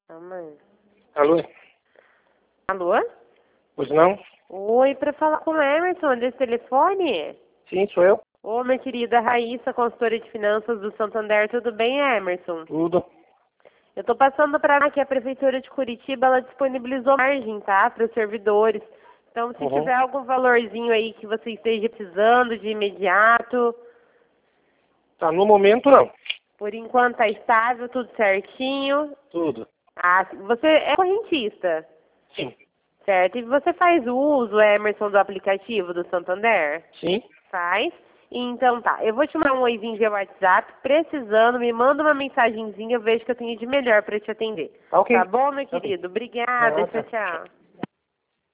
Calma aí. Alô? Alô? Pois não? Oi, para falar com o Emerson desse telefone? Sim, sou eu. Ô, minha querida Raíssa, consultora de finanças do Santander, tudo bem, Emerson? Tudo. Eu tô passando para que a Prefeitura de Curitiba, ela disponibilizou margem, tá, para os servidores. Então, se tiver algum valorzinho aí que você esteja precisando de imediato, Tá, no momento não. por enquanto tá estável, tudo certinho. Tudo. Ah, você é correntista, Sim. certo? E você faz o uso, Emerson, do aplicativo do Santander? Sim. Faz? Então tá, eu vou te mandar um oizinho via WhatsApp, precisando, me manda uma mensagenzinha, eu vejo que eu tenho de melhor para te atender. Tá ok. Tá bom, meu Tá bem. querido? Obrigada, Tá. tchau, tchau.